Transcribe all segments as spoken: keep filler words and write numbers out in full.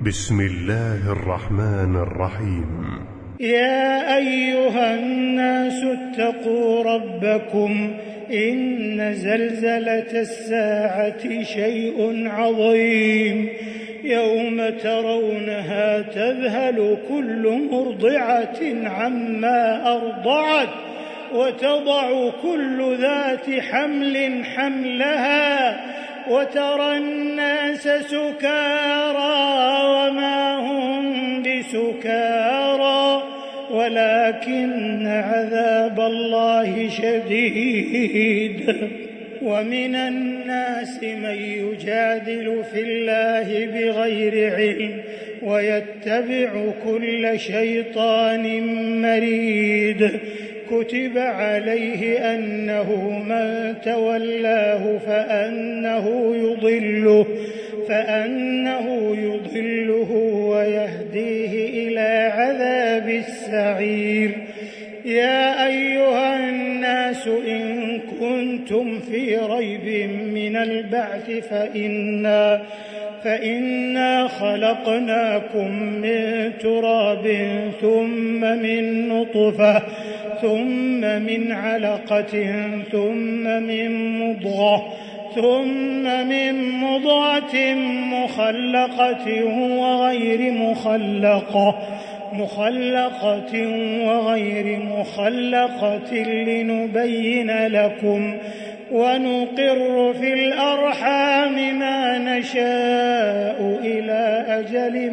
بسم الله الرحمن الرحيم. يا أيها الناس اتقوا ربكم إن زلزلة الساعة شيء عظيم يوم ترونها تذهل كل مرضعة عما أرضعت وتضع كل ذات حمل حملها وترى الناس سكارى وما هم بسكارى ولكن عذاب الله شديد. ومن الناس من يجادل في الله بغير علم ويتبع كل شيطان مريد كتب عليه أنه من تولاه فأنه يضله فأنه يضله ويهديه إلى عذاب السعير. يا أيها الناس إن كنتم في ريب من البعث فإنا فإنا خلقناكم من تراب ثم من نطفة ثم من علقة ثم من مضغة ثم من مضغة مخلقة وغير مخلقة مخلقة وغير مخلقة لنبين لكم ونقر في الأرحام ما نشاء إلى أجل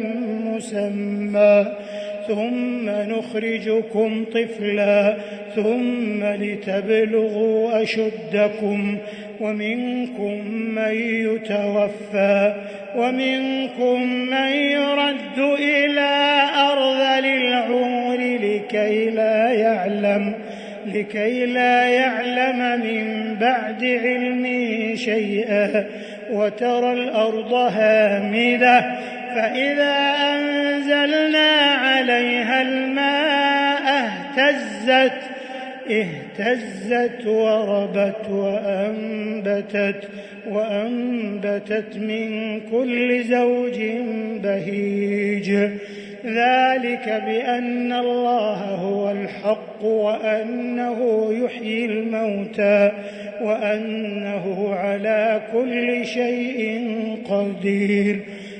مسمى ثم نخرجكم طفلا ثم لتبلغوا أشدكم ومنكم من يتوفى ومنكم من يرد إلى أرذل العمر لكي لا يعلم لكي لا يعلم من بعد علم شيئا وترى الأرض هامدة فإذا أنزلنا عليها الماء اهتزت اهتزت وربت وأنبتت وأنبتت من كل زوج بهيج. ذلك بأن الله هو الحق وأنه يحيي الموتى وأنه على كل شيء قدير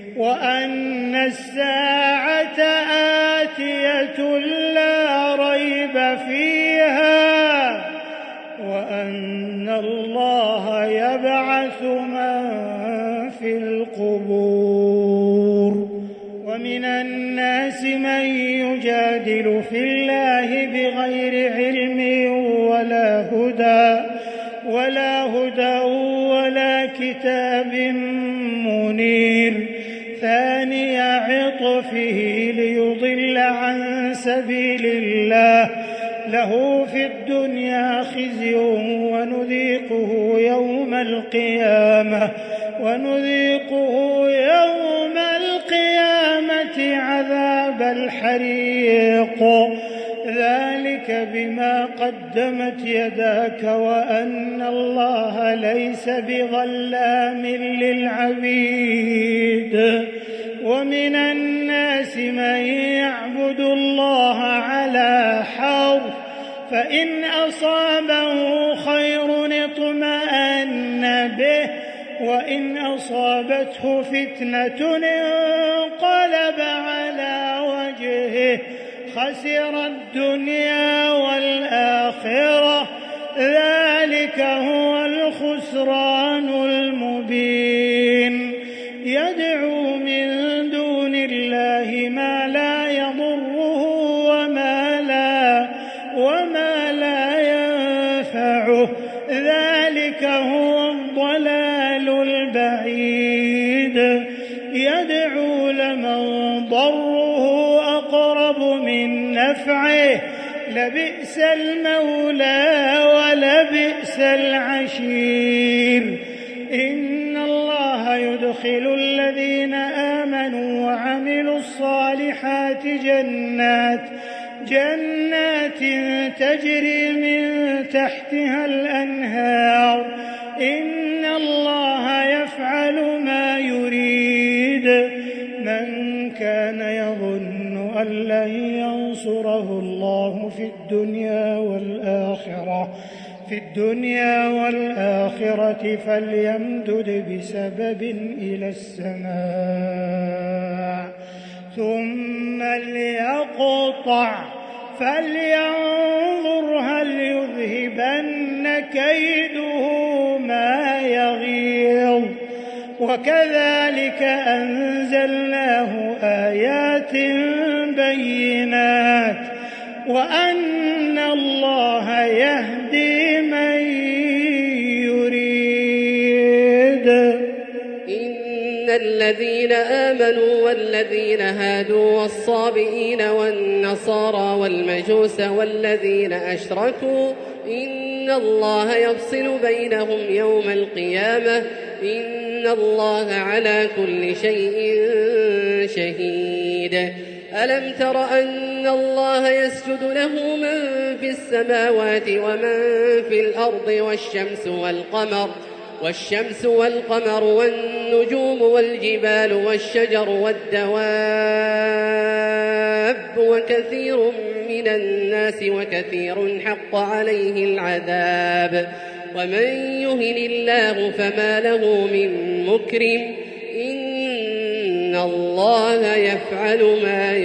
وأن الساعة آتية لا ريب فيها وأن الله يبعث من في القبور. ومن الناس من يجادل في الله بغير علم ولا هدى ولا هدى ولا كتاب منير ثاني عطفه ليضل عن سبيل الله له في الدنيا خزي ونذيقه يوم القيامة ونذيقه يوم القيامة عذاب الحريق. ذلك بما قدمت يداك وأن الله ليس بظلام للعبيد. ومن الناس من يعبد الله على حرف فإن أصابه خير اطمأن به وإن أصابته فتنة انقلب على وجهه خسر الدنيا والآخرة ذلك هو الخسران المبين. يدعو من دون الله ما لا يضره وما لا وما لا ينفعه ذلك هو الضلال البعيد. يدعو لمن ضره أقرب من نفعه لبئس المولى ولبئس العشير. إن الله يدخل الذين آمنوا وعملوا الصالحات جنات جنات تجري من تحتها الأنهار إن الله يفعل ما يريد. من من كان يظن أن لن ينصره الله في الدنيا والآخرة في الدنيا والآخرة فليمدد بسبب إلى السماء ثم ليقطع فلينظر هل يذهبن كيده ما يغيظ وكذلك أنزلناه آيات بينات وأن الله يهدي من يريد. إن الذين آمنوا والذين هادوا والصابئين والنصارى والمجوس والذين أشركوا إن الله يفصل بينهم يوم القيامة إن الله على كل شيء شهيد. ألم تر أن الله يسجد له من في السماوات ومن في الأرض والشمس والقمر والشمس والقمر والنجوم والجبال والشجر والدواب وكثير من الناس وكثير حق عليه العذاب ومن يهن الله فما له من مكرم إن الله يفعل ما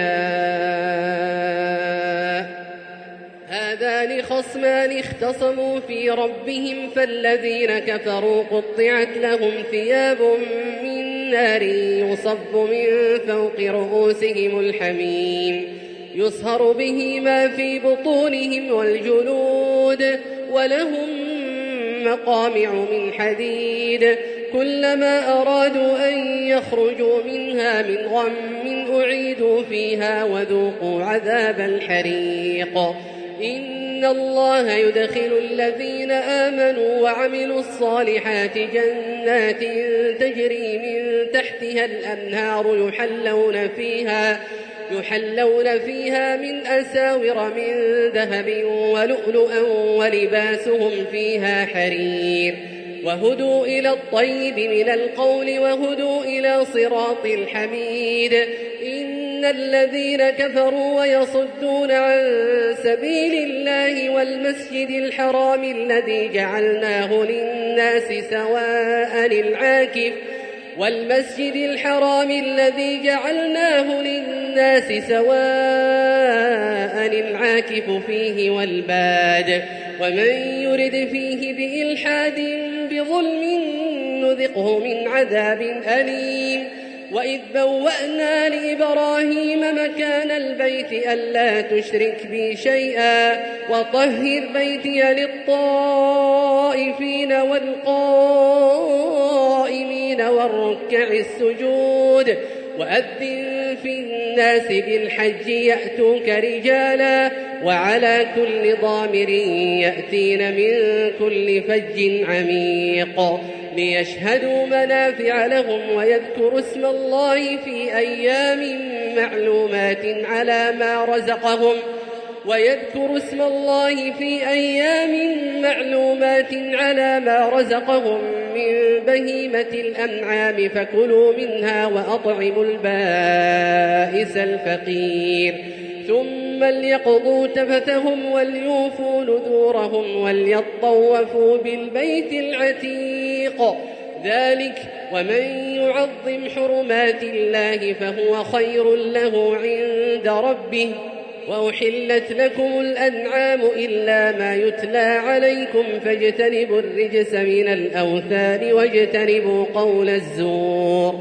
يشاء. هذان خصمان اختصموا في ربهم فالذين كفروا قطعت لهم ثياب من نار يصب من فوق رؤوسهم الحميم يصهر به ما في بطونهم والجلود ولهم مقامع من حديد كلما أرادوا أن يخرجوا منها من غم أعيدوا فيها وذوقوا عذاب الحريق. إن الله يدخل الذين آمنوا وعملوا الصالحات جنات تجري من تحتها الأنهار يحلون فيها يحلون فيها من أساور من ذهب ولؤلؤا ولباسهم فيها حرير وهدوا إلى الطيب من القول وهدوا إلى صراط الحميد. إن الذين كفروا ويصدون عن سبيل الله والمسجد الحرام الذي جعلناه للناس سواء العاكف والمسجد الحرام الذي جعلناه للناس سواء العاكف فيه والباد ومن يرد فيه بإلحاد بظلم نذقه من عذاب أليم. وإذ بوأنا لإبراهيم مكان البيت ألا تشرك بي شيئا وطهر بيتي للطائفين والقائمين والركع السجود وأذن في الناس بالحج يأتوك رجالا وعلى كل ضامر يأتين من كل فج عميق ليشهدوا منافع لهم ويذكروا اسم الله في أيام معلومات على ما رزقهم ويذكروا اسم الله في أيام معلومات على ما رزقهم من بهيمة الأنعام فكلوا منها وأطعموا البائس الفقير ثم ليقضوا تفثهم وليوفوا نذورهم وليطوفوا بالبيت العتيق ذلك ومن يعظم حرمات الله فهو خير له عند ربه. وأحلت لكم الأنعام إلا ما يتلى عليكم فاجتنبوا الرجس من الأوثان واجتنبوا قول الزور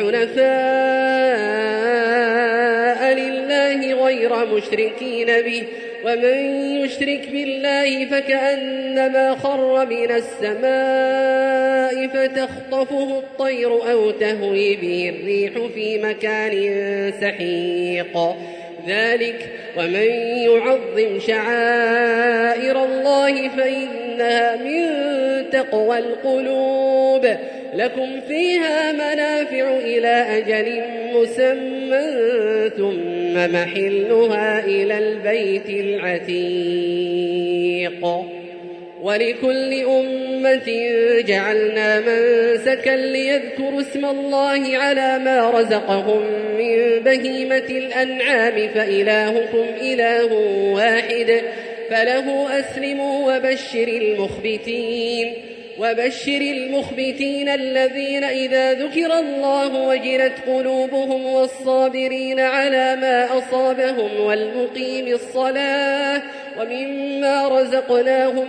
حنفاء لله غير مشركين به ومن يشرك بالله فكأنما خر من السماء فتخطفه الطير أو تهوي به الريح في مكان سحيق ذلك ومن يعظم شعائر الله فإنها من تقوى القلوب لكم فيها منافع إلى أجل مسمى ثم محلها إلى البيت العتيق. ولكل أمة جعلنا منسكا ليذكروا اسم الله على ما رزقهم من بهيمة الأنعام فإلهكم إله واحد فله أسلموا وبشر المخبتين وبشر المخبتين الذين إذا ذكر الله وجلت قلوبهم والصابرين على ما أصابهم والمقيم الصلاة ومما رزقناهم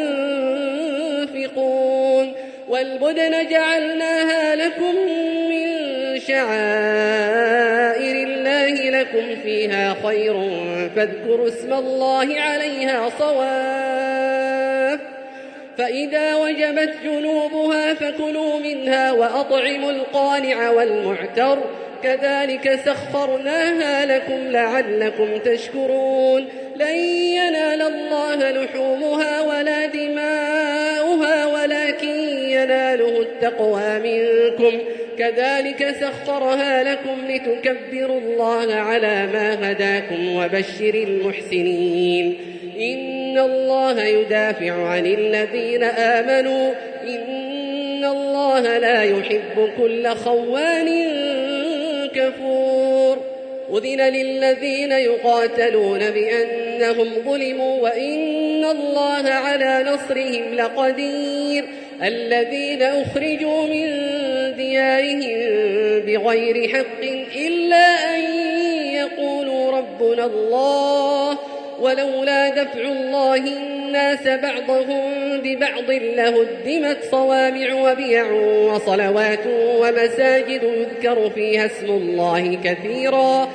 ينفقون والبدن جعلناها لكم من شعائر الله لكم فيها خير فاذكروا اسم الله عليها صواف فإذا وجبت جنوبها فكلوا منها وأطعموا القانع والمعتر كذلك سخرناها لكم لعلكم تشكرون لن ينال الله لحومها ولا دماؤها ولكن يناله التقوى منكم كذلك سخرها لكم لتكبروا الله على ما هداكم وبشر المحسنين إن الله يدافع عن الذين آمنوا إن الله لا يحب كل خوان كفور أذن للذين يقاتلون بأنهم ظلموا وإن الله على نصرهم لقدير الذين أخرجوا من ديارهم بغير حق إلا أن يقولوا ربنا الله ولولا دفع الله الناس بعضهم ببعض لهدمت صوامع وبيع وصلوات ومساجد يذكر فيها اسم الله كثيرا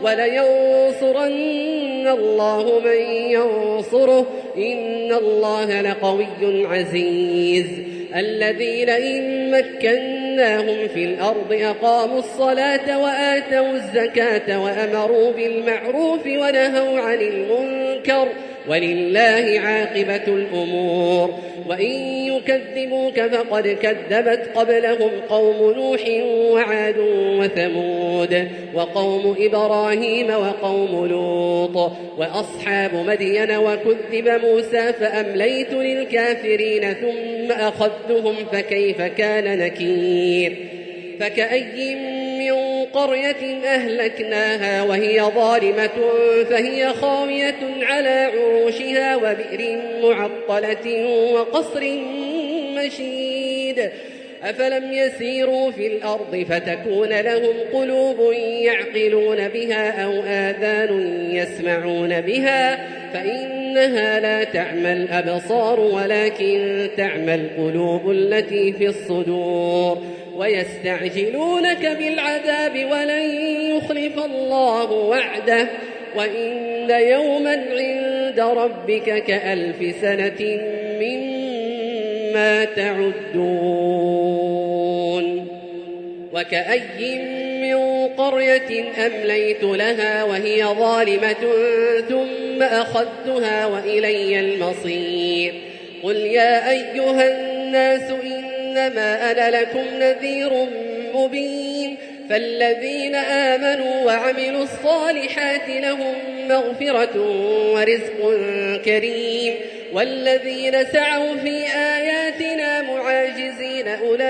ولينصرن الله من ينصره إن الله لقوي عزيز الذين إن مكناهم في الأرض أقاموا الصلاة وآتوا الزكاة وأمروا بالمعروف ونهوا عن المنكر ولله عاقبة الأمور وإن يكذبوك فقد كذبت قبلهم قوم نوح وعاد وثمود وقوم إبراهيم وقوم لوط وأصحاب مدين وكذب موسى فأمليت للكافرين ثم أخذتهم فكيف كان نكير فكأي من قرية أهلكناها وهي ظالمة فهي خاوية على عروشها وبئر معطلة وقصر مشيد أفلم يسيروا في الأرض فتكون لهم قلوب يعقلون بها أو آذان يسمعون بها فإنها لا تعمى الأبصار ولكن تعمى القلوب التي في الصدور ويستعجلونك بالعذاب ولن يخلف الله وعده وإن يوما عند ربك كألف سنة مما تعدون وكأي من قرية أمليت لها وهي ظالمة ثم أخذتها وإلي المصير قل يا أيها الناس إنما أنا لكم نذير مبين فالذين آمنوا وعملوا الصالحات لهم مغفرة ورزق كريم والذين سعوا في آياتنا معاجزين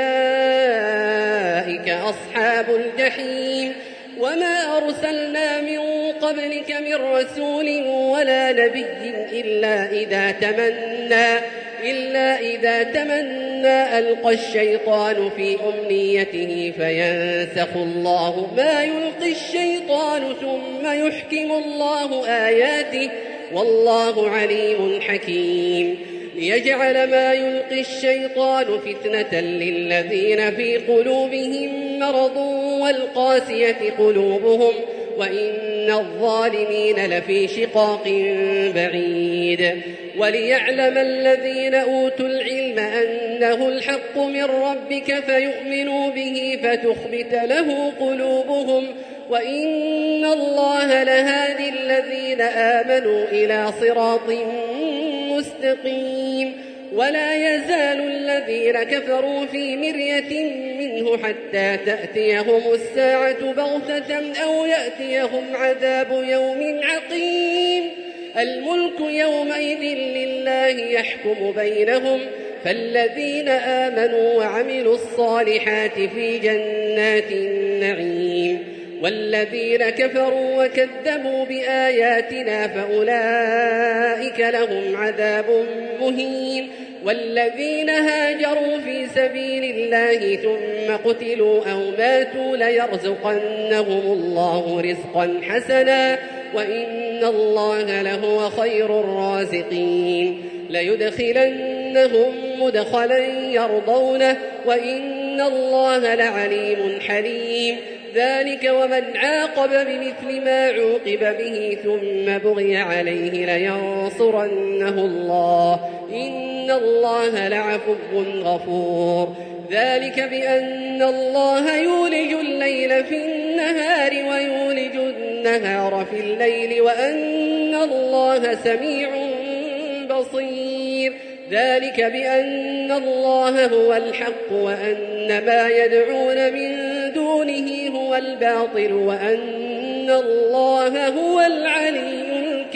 أولئك أصحاب الجحيم وما أرسلنا من قبلك من رسول ولا نبي إلا إذا تمنى إلا إذا تمنى ألقى الشيطان في أمنيته فينسخ الله ما يلقي الشيطان ثم يحكم الله آياته والله عليم حكيم ليجعل ما يلقي الشيطان فتنة للذين في قلوبهم مرض والقاسية قلوبهم وإن الظالمين لفي شقاق بعيد وليعلم الذين أوتوا العلم أنه الحق من ربك فيؤمنوا به فتخبت له قلوبهم وإن الله لهادي الذين آمنوا إلى صراط مستقيم ولا يزال الذين كفروا في مرية منه حتى تأتيهم الساعة بغتة أو يأتيهم عذاب يوم عقيم الملك يومئذ لله يحكم بينهم فالذين آمنوا وعملوا الصالحات في جنات النعيم والذين كفروا وكذبوا بآياتنا فأولئك لهم عذاب مهين والذين هاجروا في سبيل الله ثم قتلوا أو ماتوا ليرزقنهم الله رزقا حسنا وإن الله لهو خير الرازقين ليدخلنهم مدخلا يرضونه وإن الله لعليم حليم ذلك ومن عاقب بمثل ما عوقب به ثم بغي عليه لينصرنه الله إن الله لعفو غفور ذلك بأن الله يولج الليل في النهار ويولج النهار في الليل وأن الله سميع بصير ذلك بأن الله هو الحق وأن ما يدعون من دونه هو الباطل وأن الله هو العلي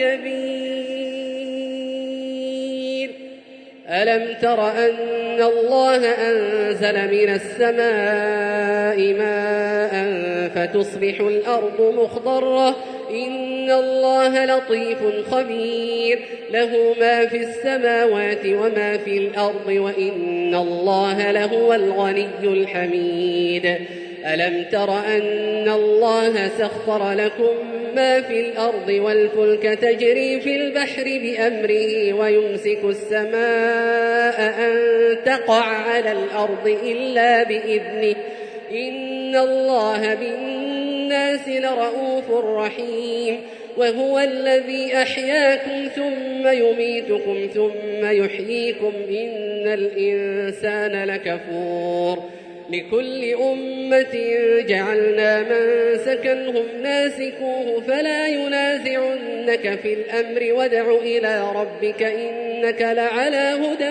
الكبير ألم تر أن الله أنزل من السماء ماء فتصبح الأرض مخضرة إن الله لطيف خبير له ما في السماوات وما في الأرض وإن الله لهو الغني الحميد ألم تر أن الله سخر لكم ما في الأرض والفلك تجري في البحر بأمره ويمسك السماء أن تقع على الأرض إلا بإذنه إن الله بالناس لرؤوف رحيم وهو الذي أحياكم ثم يميتكم ثم يحييكم إن الإنسان لكفور لكل أمة جعلنا منسكا هم ناسكوه فلا ينازعنك في الأمر وادع إلى ربك إنك لعلى هدى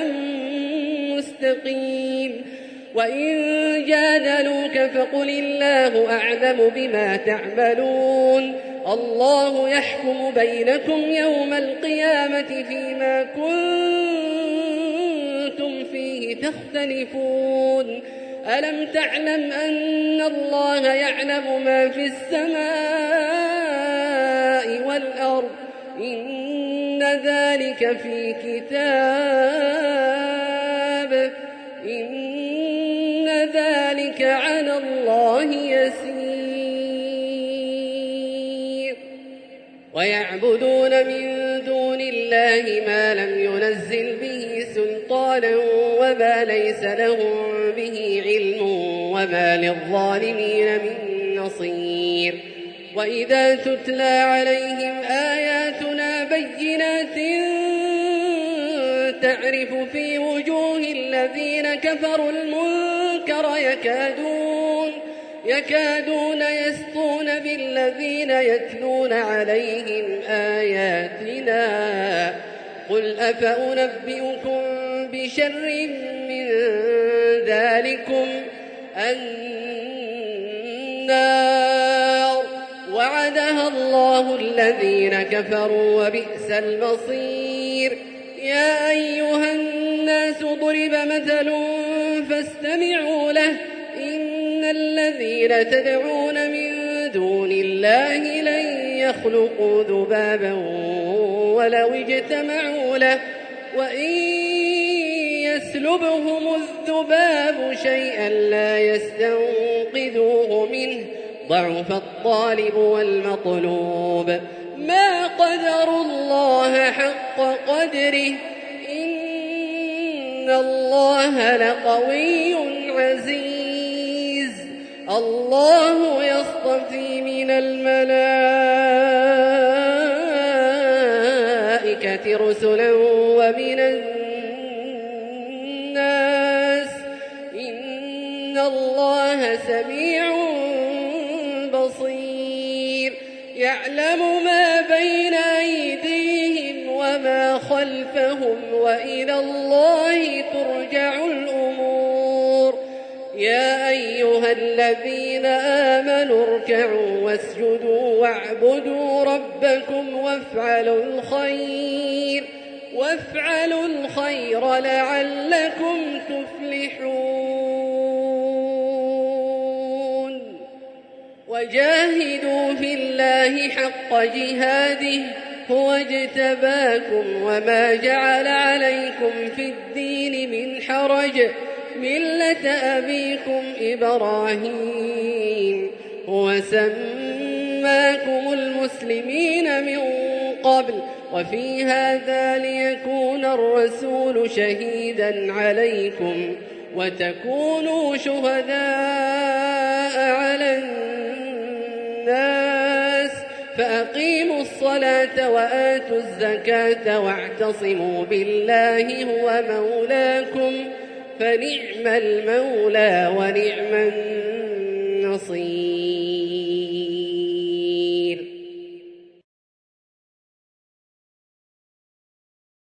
مستقيم وإن جادلوك فقل الله أعلم بما تعملون الله يحكم بينكم يوم القيامة فيما كنتم فيه تختلفون ألم تعلم أن الله يعلم ما في السماء والأرض إن ذلك في كتاب إن ذلك على الله يسير ويعبدون من دون الله ما لم ينزل به سلطانا وما ليس لهم به علم وما للظالمين من نصير وإذا تتلى عليهم آياتنا بينات تعرف في وجوه الذين كفروا المنكر يكادون يكادون يسطون بالذين يتلون عليهم آياتنا قل أفأنبئكم بشر من ذلكم النار وعدها الله الذين كفروا وبئس المصير يا أيها الناس ضرب مثل فاستمعوا له إن الذين تدعون من دون الله لن يخلقوا ذبابا ولو اجتمعوا له وإن يسلبهم الذباب شيئا لا يستنقذوه منه ضعف الطالب والمطلوب ما قدروا الله حق قدره إن الله لقوي عزيز الله يصطفي من الملائكة رسلا ومن الناس إن الله سميع بصير يعلم ما بين أيديهم وما خلفهم وإلى الله ترجع الأمور يا أيها أيها الذين آمنوا اركعوا واسجدوا واعبدوا ربكم وافعلوا الخير وافعلوا الخير لعلكم تفلحون وجاهدوا في الله حق جهاده هو اجتباكم وما جعل عليكم في الدين من حرج ملة أبيكم إبراهيم هو سماكم المسلمين من قبل وفي هذا ليكون الرسول شهيدا عليكم وتكونوا شهداء على الناس فأقيموا الصلاة وآتوا الزكاة واعتصموا بالله هو مولاكم فنعم المولى ونعم النصير.